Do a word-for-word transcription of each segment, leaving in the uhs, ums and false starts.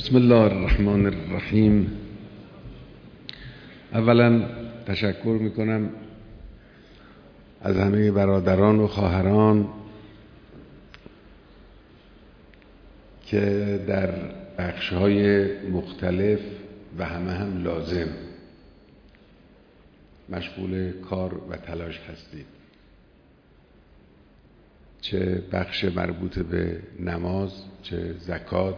بسم الله الرحمن الرحیم. اولا تشکر میکنم از همه برادران و خواهران که در بخش‌های مختلف و همه هم لازم مشغول کار و تلاش هستید، چه بخش مربوط به نماز، چه زکات،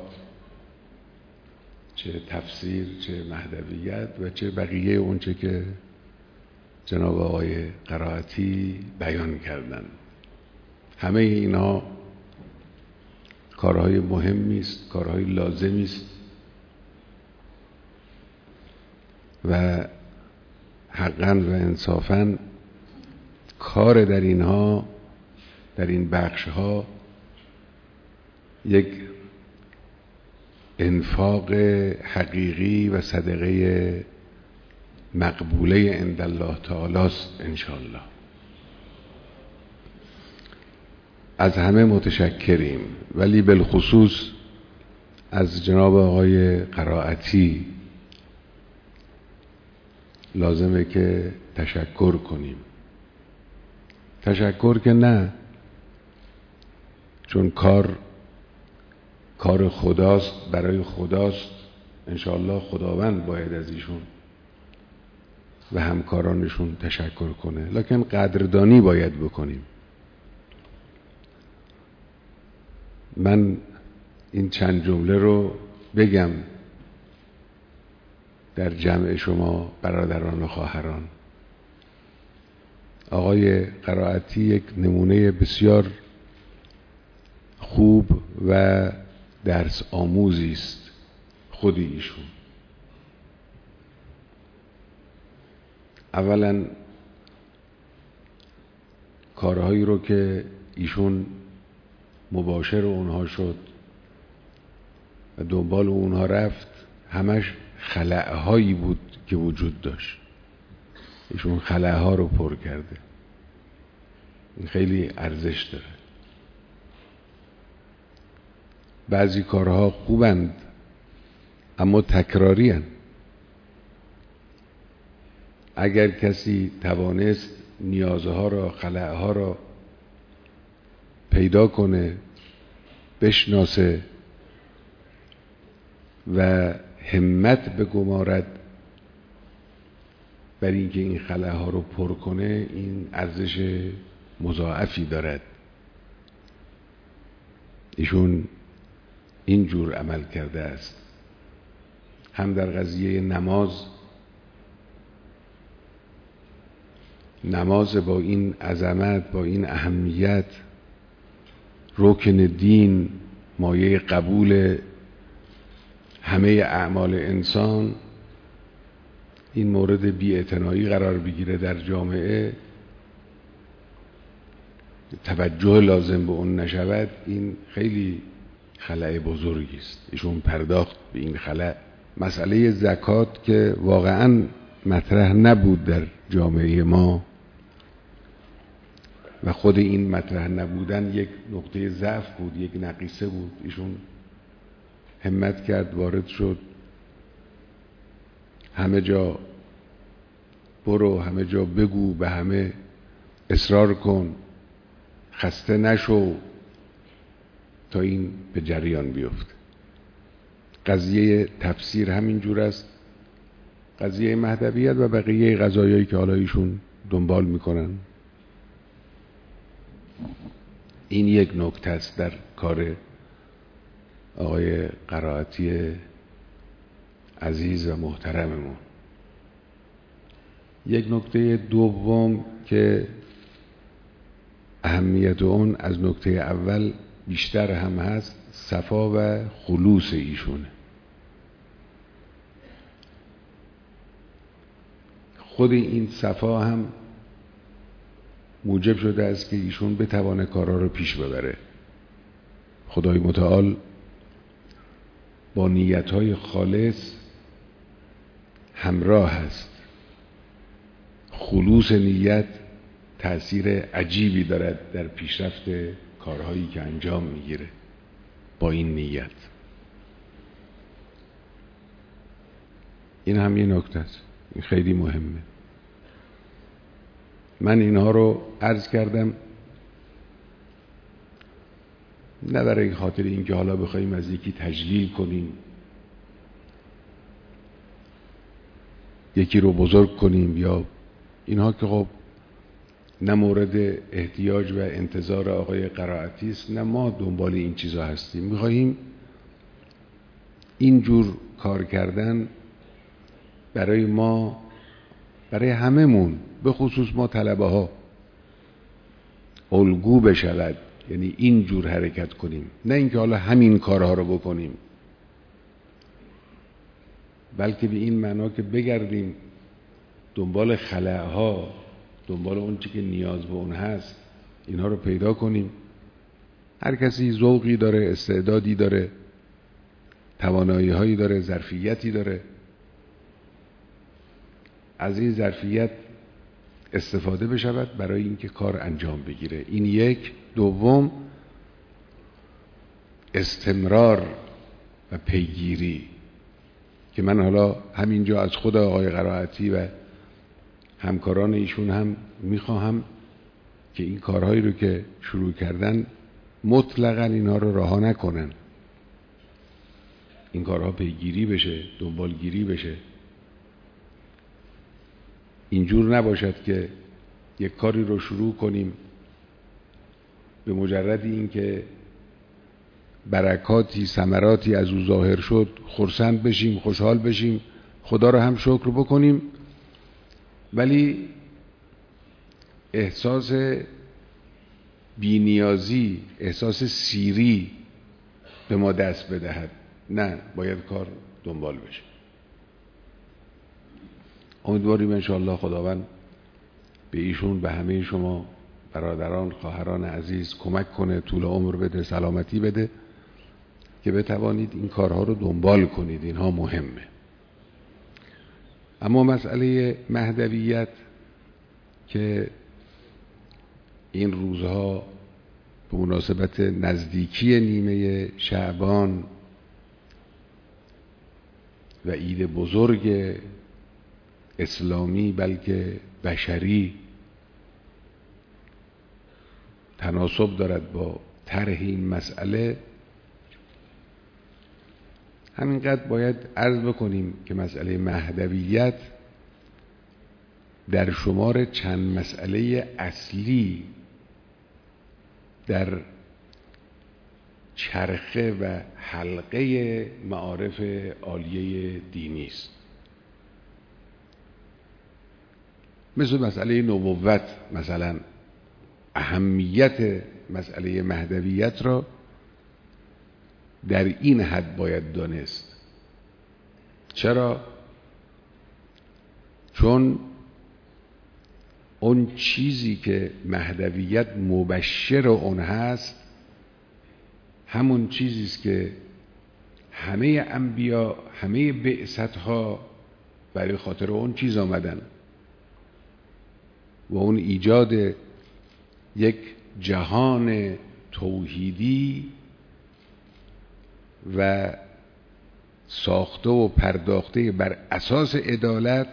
چه تفسیر، چه مهدویت و چه بقیه اونچه که جناب آقای قرائتی بیان کردن. همه اینها کارهای مهمی است، کارهای لازمی است و حقاً و انصافاً کار در اینها، در این بخشها، یک انفاق حقیقی و صدقه مقبوله عند الله تعالی است انشاءالله. از همه متشکریم، ولی بالخصوص از جناب آقای قرائتی لازمه که تشکر کنیم. تشکر که نه، چون کار کار خداست، برای خداست، انشاءالله خداوند باید از ایشون و همکارانشون تشکر کنه، لکن قدردانی باید بکنیم. من این چند جمله رو بگم در جمع شما برادران و خواهران. آقای قرائتی یک نمونه بسیار خوب و درس آموزی است خود ایشون. اولا کارهایی رو که ایشون مباشر اونها شد و دنبال اونها رفت، همش خلأهایی بود که وجود داشت. ایشون خلأها رو پر کرده. این خیلی ارزش داره. بعضی کارها خوبند اما تکراری هستند. اگر کسی توانست نیازها را، خلأها را پیدا کنه، بشناسه و همت بگمارد بر اینکه این خلأها رو پر کنه، این ارزش مضاعفی دارد. ایشون این جور عمل کرده است، هم در قضیه نماز. نماز با این عظمت، با این اهمیت، رکن دین، مایه قبول همه اعمال انسان، این مورد بی‌اعتنایی قرار بگیره در جامعه، توجه لازم به اون نشود، این خیلی خلأ بزرگی است. ایشون پرداخت به این خلأ. مسئله زکات که واقعاً مطرح نبود در جامعه ما و خود این مطرح نبودن یک نقطه ضعف بود، یک نقیصه بود. ایشون همت کرد، وارد شد، همه جا برو، همه جا بگو، به همه اصرار کن، خسته نشو تا این به جریان بیفته. قضیه تفسیر همین جور است، قضیه مهدویت و بقیه قضایایی که حالا ایشون دنبال میکنن. این یک نکته است در کار آقای قرائتی عزیز و محترممون. یک نکته دوم که اهمیت اون از نکته اول بیشتر هم هست، صفا و خلوص ایشونه. خود این صفا هم موجب شده است که ایشون بتوانه کارها رو پیش ببره. خدای متعال با نیتهای خالص همراه هست. خلوص نیت تأثیر عجیبی دارد در پیشرفت کارهایی که انجام میگیره با این نیت. این هم یه نکته است، این خیلی مهمه. من اینها رو عرض کردم نه برای خاطر اینکه حالا بخوایم از یکی تجلیل کنیم، یکی رو بزرگ کنیم، یا اینها که خب نه مورد احتیاج و انتظار آقای قرائتی است، نه ما دنبال این چیزا هستیم. میخواهیم اینجور کار کردن برای ما، برای هممون، به خصوص ما طلبه ها، الگو بشود. یعنی اینجور حرکت کنیم، نه اینکه حالا همین کارها رو بکنیم، بلکه به این معنا که بگردیم دنبال خلأها، دنبال اون چی که نیاز به اون هست، اینها رو پیدا کنیم. هر کسی ذوقی داره، استعدادی داره، توانایی هایی داره، ظرفیتی داره. از این ظرفیت استفاده بشود برای اینکه کار انجام بگیره. این یک. دوم، استمرار و پیگیری، که من حالا همینجا از خود آقای قرائتی و همکاران ایشون هم میخواهم که این کارهایی رو که شروع کردن مطلقاً اینها رو رها نکنن، این کارها پیگیری بشه، دنبالگیری بشه. اینجور نباشد که یک کاری رو شروع کنیم به مجرد این که برکاتی، ثمراتی از او ظاهر شد خرسند بشیم، خوشحال بشیم، خدا رو هم شکر بکنیم، ولی احساس بی‌نیازی، احساس سیری به ما دست بدهد. نه، باید کار دنبال بشه. امیدواریم انشاءالله خداوند به ایشون، به همه شما برادران، خواهران عزیز کمک کنه، طول عمر بده، سلامتی بده، که بتوانید این کارها رو دنبال کنید. اینها مهمه. اما مسئله مهدویت که این روزها به مناسبت نزدیکی نیمه شعبان و عید بزرگ اسلامی بلکه بشری تناسب دارد با طرح این مسئله، همینقدر باید عرض بکنیم که مسئله مهدویت در شمار چند مسئله اصلی در چرخه و حلقه معارف عالیه دینی است. مثل مسئله نبوت مثلا، اهمیت مسئله مهدویت را در این حد باید دانست. چرا؟ چون اون چیزی که مهدویت مبشر اون هست همون چیزی است که همه انبیا، همه بعثت‌ها برای خاطر اون چیز آمدن و اون ایجاد یک جهان توحیدی و ساخته و پرداخته بر اساس عدالت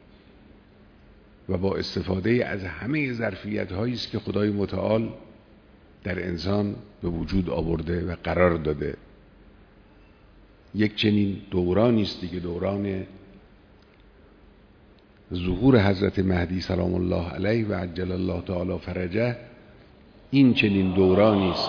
و با استفاده از همه ظرفیت هایی است که خدای متعال در انسان به وجود آورده و قرار داده. یک چنین دورانی است دیگه، دوران ظهور حضرت مهدی سلام الله علیه و عجل الله تعالی فرجه. این چنین دورانی است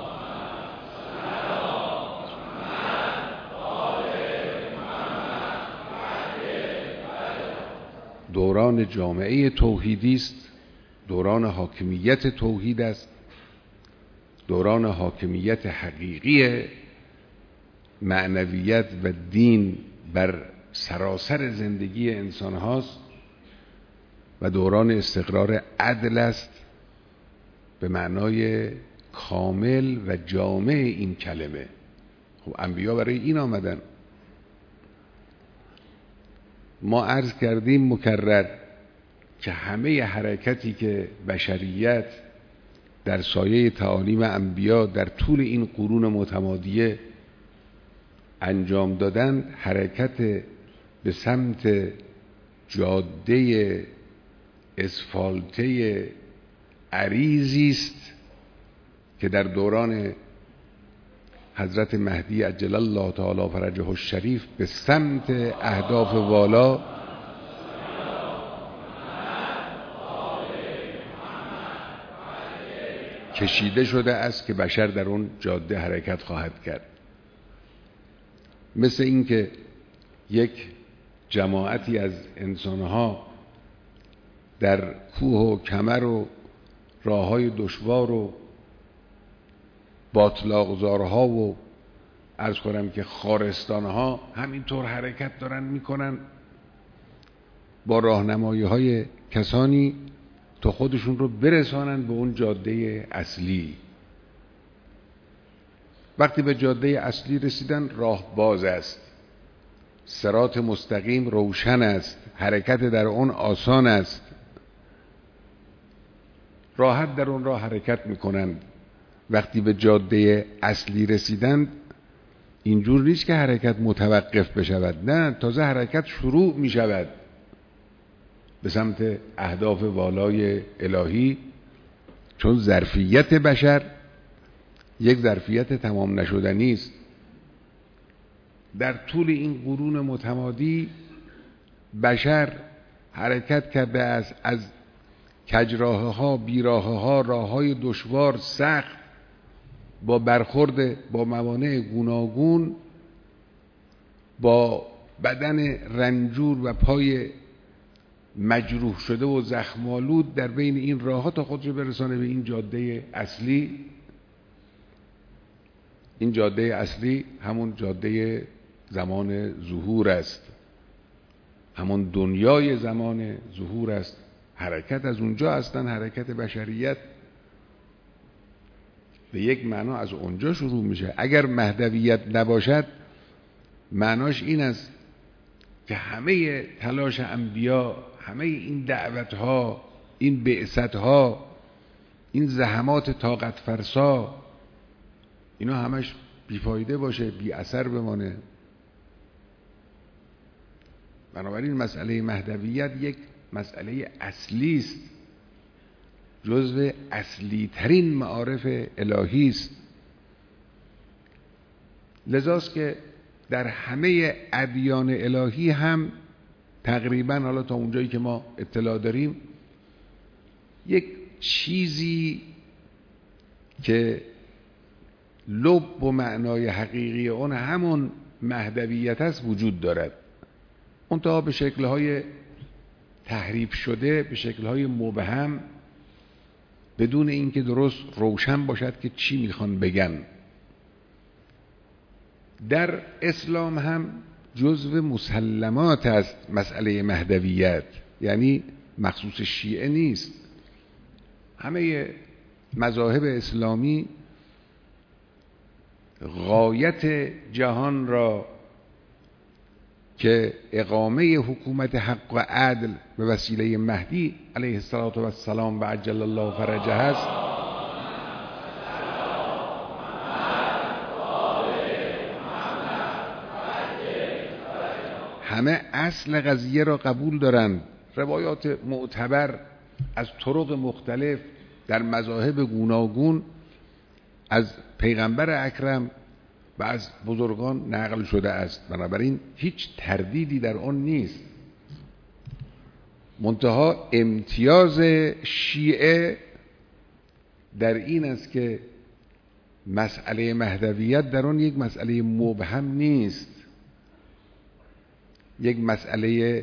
دوران جامعه توحیدی است، دوران حاکمیت توحید است، دوران حاکمیت حقیقی معنویت و دین بر سراسر زندگی انسان هاست و دوران استقرار عدل است به معنای کامل و جامع این کلمه. خب انبیا برای این آمدن. ما عرض کردیم مکرر که همه حرکتی که بشریت در سایه تعالیم انبیا در طول این قرون متمادیه انجام دادن، حرکت به سمت جاده اسفالته عریضی است که در دوران حضرت مهدی عجل الله تعالی فرجه الشریف به سمت اهداف والا کشیده شده است که بشر در اون جاده حرکت خواهد کرد. مثل اینکه یک جماعتی از انسانها در کوه و کمر و راههای دشوار و باطلاقزارها و عرض کنم که خارستانها همینطور حرکت دارن میکنن با راهنمایی های کسانی تا خودشون رو برسانن به اون جاده اصلی. وقتی به جاده اصلی رسیدن راه باز است، صراط مستقیم روشن است، حرکت در اون آسان است، راحت در اون راه حرکت میکنند. وقتی به جاده اصلی رسیدند اینجور نیست که حرکت متوقف بشود، نه، تازه حرکت شروع میشود به سمت اهداف والای الهی، چون ظرفیت بشر یک ظرفیت تمام نشدنی است. در طول این قرون متمادی بشر حرکت کرده است از کجراه ها، بیراه ها، راه های دشوار سخت، با برخورد با موانع گوناگون، با بدن رنجور و پای مجروح شده و زخم‌آلود در بین این راه ها تا خودش برسانه به این جاده اصلی. این جاده اصلی همون جاده زمان ظهور است، همون دنیای زمان ظهور است. حرکت از اونجا اصلا حرکت بشریت به یک معنا از اونجا شروع میشه. اگر مهدویت نباشد معناش این است که همه تلاش انبیا، همه این دعوتها، این بعثتها، این زحمات طاقت فرسا، اینا همش بیفایده باشه، بی اثر بمانه. بنابراین مسئله مهدویت یک مسئله اصلی است، جزو اصلی ترین معارف الهی است. لذاست که در همه ادیان الهی هم تقریبا، حالا تا اونجایی که ما اطلاع داریم، یک چیزی که لب و معنای حقیقی اون همون مهدویت است وجود دارد، منتها به شکل‌های تحریف شده، به شکل‌های مبهم، بدون اینکه درست روشن باشد که چی میخوان بگن. در اسلام هم جزو مسلمات است مسئله مهدویت، یعنی مخصوص شیعه نیست. همه مذاهب اسلامی غایت جهان را که اقامه حکومت حق و عدل به وسیله مهدی علیه السلام و عجل الله فرجه است، همه اصل قضیه را قبول دارند. روایات معتبر از طرق مختلف در مذاهب گوناگون از پیغمبر اکرم و از بزرگان نقل شده است، بنابراین هیچ تردیدی در آن نیست. منتها امتیاز شیعه در این است که مسئله مهدویت در آن یک مسئله مبهم نیست، یک مسئله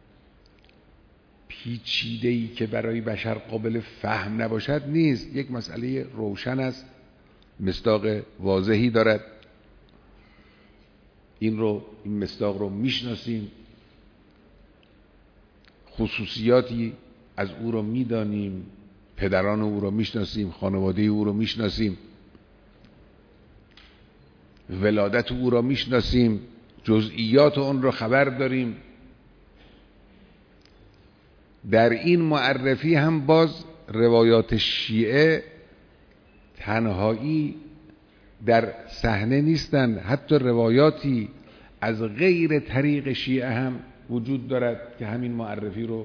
پیچیده‌ای که برای بشر قابل فهم نباشد نیست، یک مسئله روشن است، مصداق واضحی دارد. این رو این مصداق رو میشناسیم، خصوصیاتی از او رو میدانیم، پدران او رو میشناسیم، خانواده او رو میشناسیم، ولادت او رو میشناسیم، جزئیات اون رو خبر داریم. در این معرفی هم باز روایات شیعه تنهایی در صحنه نیستند، حتی روایاتی از غیر طریق شیعه هم وجود دارد که همین معرفی رو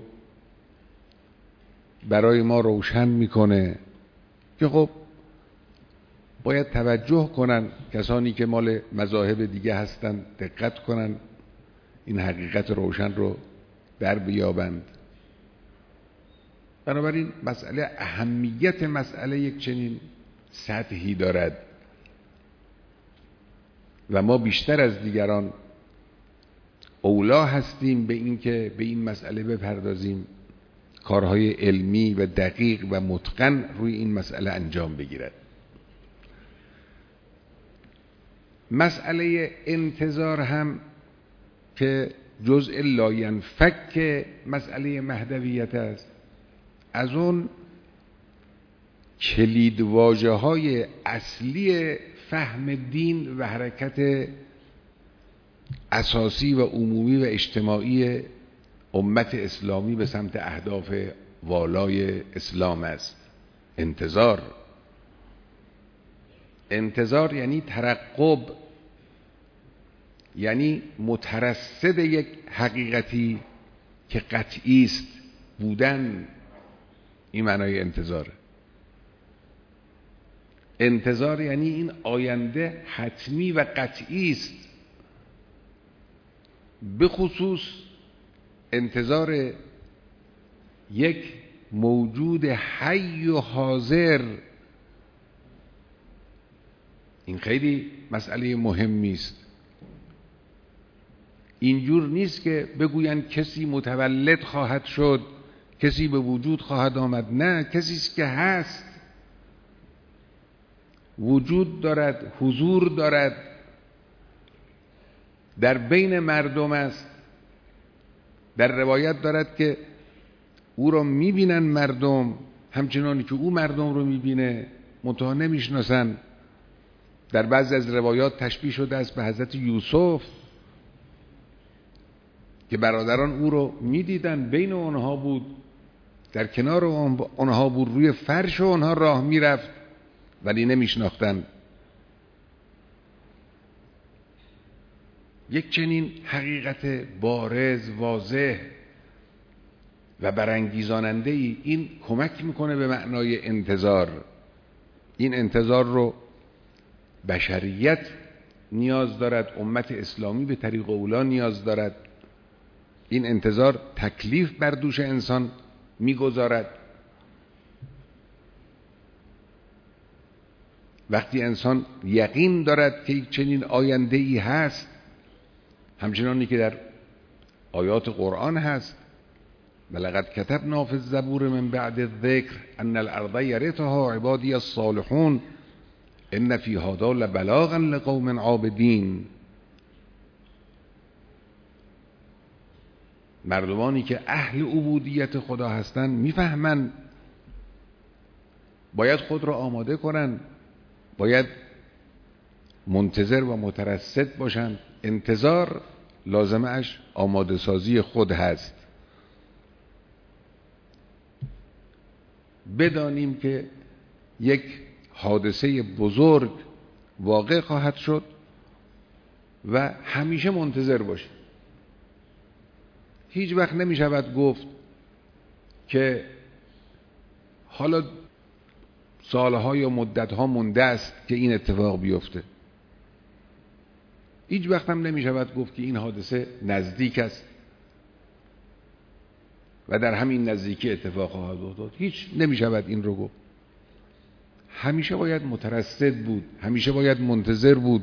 برای ما روشن میکنه که خب باید توجه کنن کسانی که مال مذاهب دیگه هستن، دقت کنن این حقیقت روشن رو در بیابند. بنابراین مسئله اهمیت مسئله یک چنین سطحی دارد و ما بیشتر از دیگران اولا هستیم به این که به این مسئله بپردازیم، کارهای علمی و دقیق و متقن روی این مسئله انجام بگیرد. مسئله انتظار هم که جزء لاینفک مسئله مهدویت است، از اون کلید واژه های اصلی فهم دین و حرکت اساسی و عمومی و اجتماعی امت اسلامی به سمت اهداف والای اسلام است. انتظار انتظار یعنی ترقب، یعنی مترصد یک حقیقتی که قطعی است بودن. این معنای انتظاره. انتظار یعنی این آینده حتمی و قطعی است، به خصوص انتظار یک موجود حی و حاضر. این خیلی مسئله مهمی است. اینجور نیست که بگوین کسی متولد خواهد شد، کسی به وجود خواهد آمد. نه، کسی است که هست، وجود دارد، حضور دارد، در بین مردم است. در روایت دارد که او را میبینن مردم همچنانی که او مردم رو میبینه، منتها نمیشناسن. در بعضی از روایات تشبیه شده است به حضرت یوسف که برادران او رو میدیدن، بین اونها بود، در کنار اونها بود، روی فرش اونها راه میرفت ولی نمیشناختن. یک چنین حقیقت بارز، واضح و برانگیزاننده ای این کمک میکنه به معنای انتظار. این انتظار رو بشریت نیاز دارد، امت اسلامی به طریق اولا نیاز دارد. این انتظار تکلیف بر دوش انسان میگذارد. وقتی انسان یقین دارد که یک چنین آینده ای هست، همچنانی که در آیات قرآن هست، ولقد کتبنا فی الزبور من بعد الذکر ان الارض یرثها عبادی الصالحون ان فی هذا لبلاغا لقوم عابدین. مردمانی که اهل عبودیت خدا هستند میفهمن باید خود را آماده کنن، باید منتظر و مترصد باشند. انتظار لازمه اش آماده سازی خود هست. بدانیم که یک حادثه بزرگ واقع خواهد شد و همیشه منتظر باشیم. هیچ وقت نمی شود گفت که حالا سالها یا مدتها مونده است که این اتفاق بیفته. هیچ وقت هم نمی شود گفت که این حادثه نزدیک است و در همین نزدیکی اتفاق خواهد افتاد. هیچ نمی شود این رو گفت. همیشه باید مترصد بود، همیشه باید منتظر بود.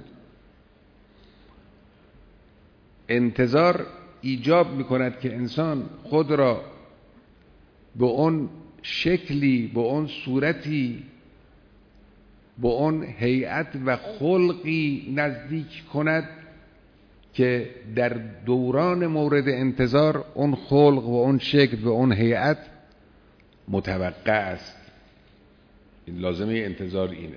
انتظار ایجاب می کند که انسان خود را به اون شکلی، به اون صورتی، به اون هیئت و خلقی نزدیک کند که در دوران مورد انتظار اون خلق و اون شکل و اون هیئت متوقع است. این لازمه انتظار اینه.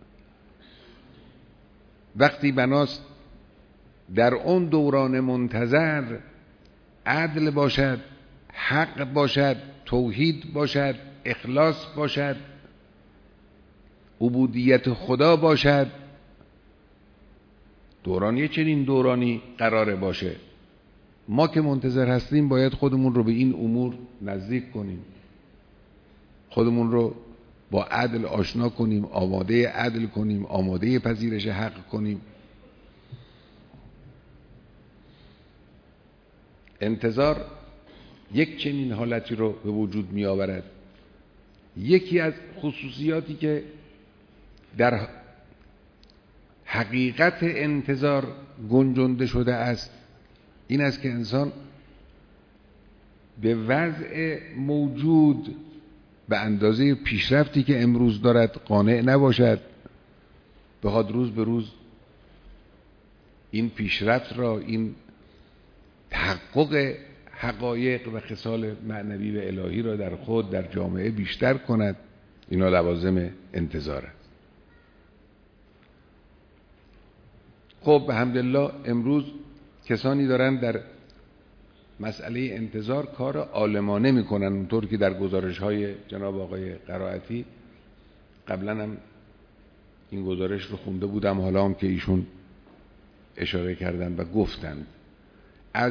وقتی بناست در اون دوران منتظر عدل باشد، حق باشد، توحید باشد، اخلاص باشد، عبودیت خدا باشد، دورانی چنین دورانی قراره باشه. ما که منتظر هستیم باید خودمون رو به این امور نزدیک کنیم، خودمون رو با عدل آشنا کنیم، آماده عدل کنیم، آماده پذیرش حق کنیم. انتظار یک چنین حالتی رو به وجود می آورد. یکی از خصوصیاتی که در حقیقت انتظار گنجانده شده است این است که انسان به وضع موجود به اندازه پیشرفتی که امروز دارد قانع نباشد، بخواد روز به روز این پیشرفت را، این تحقق حقایق و خصال معنوی و الهی را در خود، در جامعه بیشتر کند. اینا لوازم انتظار است. خب الحمدلله امروز کسانی دارن در مسئله انتظار کار عالمانه میکنن، اونطور که در گزارش های جناب آقای قرائتی، قبلا هم این گزارش رو خونده بودم، حالا هم که ایشون اشاره کردن و گفتند، از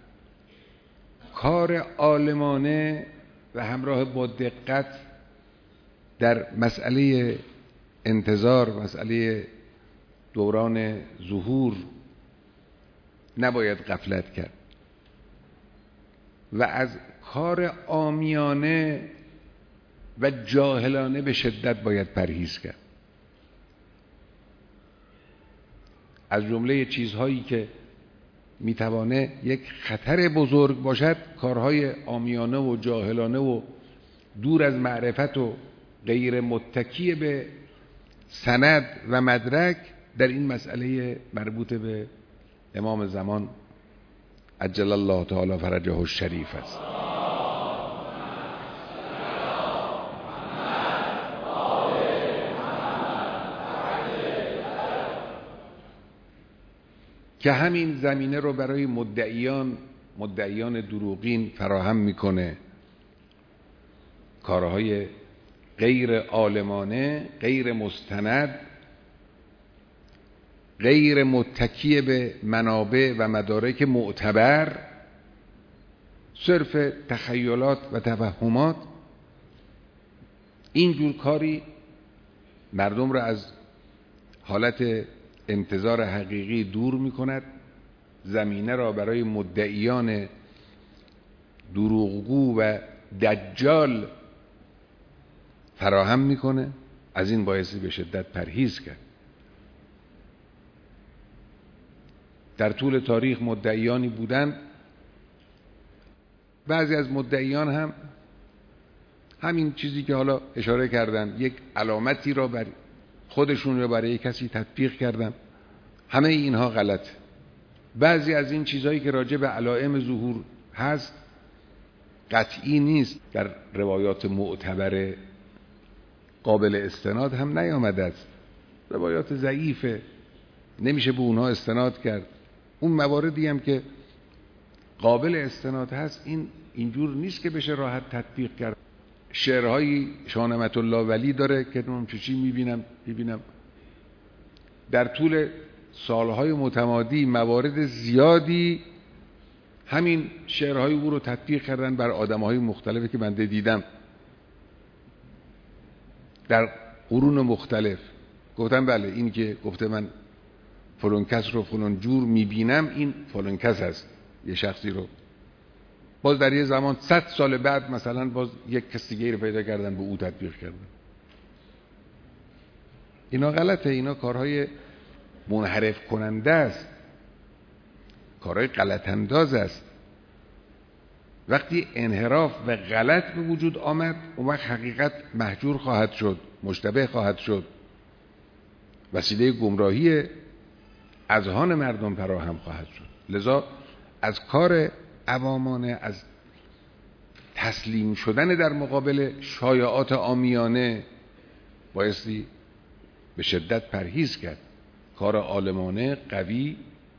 کار عالمانه و همراه با دقت در مسئله انتظار، مسئله دوران ظهور نباید غفلت کرد و از کار عامیانه و جاهلانه به شدت باید پرهیز کرد. از جمله چیزهایی که میتوانه یک خطر بزرگ باشد کارهای عامیانه و جاهلانه و دور از معرفت و غیر متکی به سند و مدرک در این مسئله مربوط به امام زمان عجل الله تعالی فرجه الشریف است. که همین زمینه رو برای مدعیان مدعیان دروغین فراهم میکنه، کارهای غیر عالمانه، غیر مستند، غیر متکی به منابع و مدارک معتبر، صرف تخیلات و توهمات. اینجور کاری مردم را از حالت انتظار حقیقی دور می کند، زمینه را برای مدعیان دروغگو و دجال فراهم میکنه. از این بایستی به شدت پرهیز کرد. در طول تاریخ مدعیانی بودند، بعضی از مدعیان هم همین چیزی که حالا اشاره کردن، یک علامتی را بر خودشون یا برای کسی تطبیق کردن. همه اینها غلط. بعضی از این چیزهایی که راجع به علائم ظهور هست قطعی نیست، در روایات معتبر قابل استناد هم نیامده است، روایات ضعیفه، نمیشه به اونها استناد کرد. اون مواردی هم که قابل استناد هست این اینجور نیست که بشه راحت تطبیق کرد. شعرهای شاه نعمت الله ولی داره که من چی میبینم میبینم در طول سالهای متمادی موارد زیادی همین شعرهای او رو تطبیق کردن بر آدمهای مختلفی که من دیدم در قرون مختلف. گفتم بله این که گفته من فلان کس رو فلان جور میبینم، این فلان کس هست، یه شخصی رو. باز در یه زمان صد سال بعد مثلا باز یک کس دیگه رو پیدا کردن به او تطبیق کردن. اینا غلطه، اینا کارهای منحرف کننده است، کارهای غلط انداز است. وقتی انحراف و غلط به وجود آمد اون وقت حقیقت محجور خواهد شد، مشتبه خواهد شد، وسیله گمراهی اذهان مردم فراهم خواهد شد. لذا از کار عوامانه، از تسلیم شدن در مقابل شایعات عامیانه بایستی به شدت پرهیز کرد. کار عالمانه قوی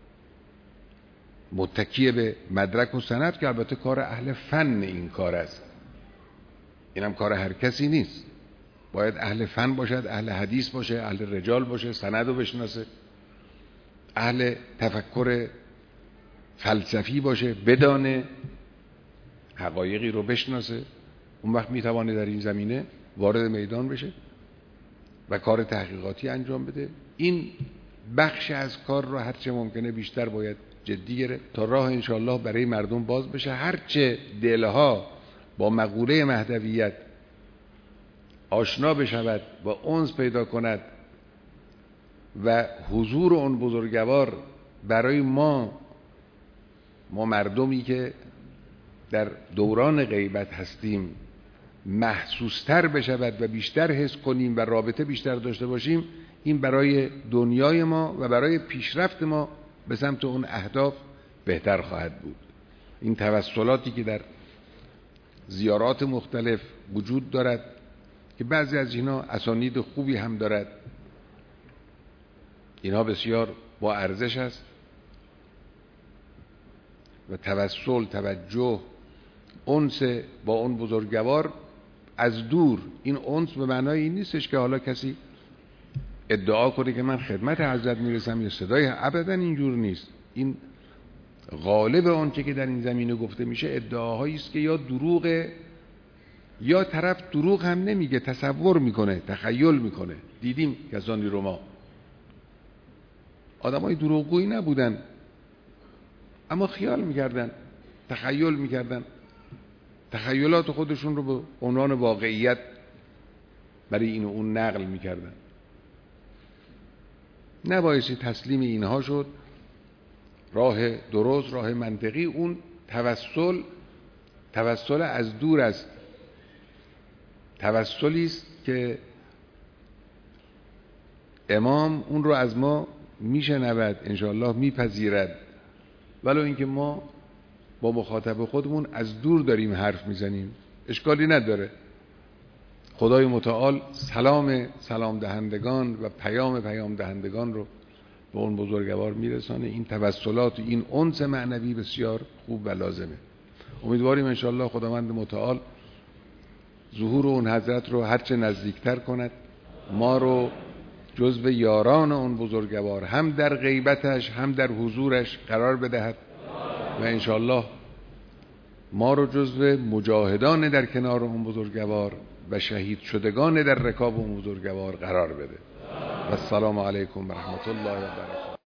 متکی به مدرک و سند که البته کار اهل فن این کار است، اینم کار هر کسی نیست. باید اهل فن باشد، اهل حدیث باشه، اهل رجال باشه، سند رو بشناسه. اهل تفکر فلسفی باشه، بدانه، حقایقی رو بشناسه، اون وقت میتوانه در این زمینه وارد میدان بشه و کار تحقیقاتی انجام بده. این بخش از کار رو هرچه ممکنه بیشتر باید جدی گرفت تا راه انشاءالله برای مردم باز بشه. هرچه دلها با مقوله مهدویت آشنا بشود و انس پیدا کند و حضور اون بزرگوار برای ما ما مردمی که در دوران غیبت هستیم محسوستر بشود و بیشتر حس کنیم و رابطه بیشتر داشته باشیم، این برای دنیای ما و برای پیشرفت ما به سمت اون اهداف بهتر خواهد بود. این توسلاتی که در زیارات مختلف وجود دارد که بعضی از اینا اسانید خوبی هم دارد، اینها بسیار با ارزش است و توسل، توجه، انس با اون بزرگوار از دور. این انس به معنای این نیستش که حالا کسی ادعا کنه که من خدمت حضرت میرسم یا صدای، ابدا اینجور نیست. این غالب آنچه که در این زمینه گفته میشه ادعاهایی است که یا دروغه یا طرف دروغ هم نمیگه، تصور میکنه، تخیل میکنه. دیدیم کسانی رو ما آدمای دروغگویی نبودن اما خیال میکردن، تخیل میکردن، تخیلات خودشون رو به عنوان واقعیت برای این و اون نقل میکردن. نبایستی تسلیم اینها شد. راه درست، راه منطقی اون توسل، توسل از دور است. توسلی است که امام اون رو از ما میشنود، انشاءالله میپذیرد، ولو اینکه ما با مخاطب خودمون از دور داریم حرف میزنیم، اشکالی نداره. خدای متعال سلام سلام دهندگان و پیام پیام دهندگان رو به اون بزرگوار میرسانه. این توسلات و این انس معنوی بسیار خوب و لازمه. امیدواریم انشاءالله خداوند متعال ظهور اون حضرت رو هرچه نزدیکتر کند، ما رو جزو یاران اون بزرگوار هم در غیبتش هم در حضورش قرار بدهد و انشاءالله ما رو جزو مجاهدان در کنار اون بزرگوار و شهید شدگان در رکاب اون بزرگوار قرار بده. و السلام علیکم و رحمت الله و برکاته.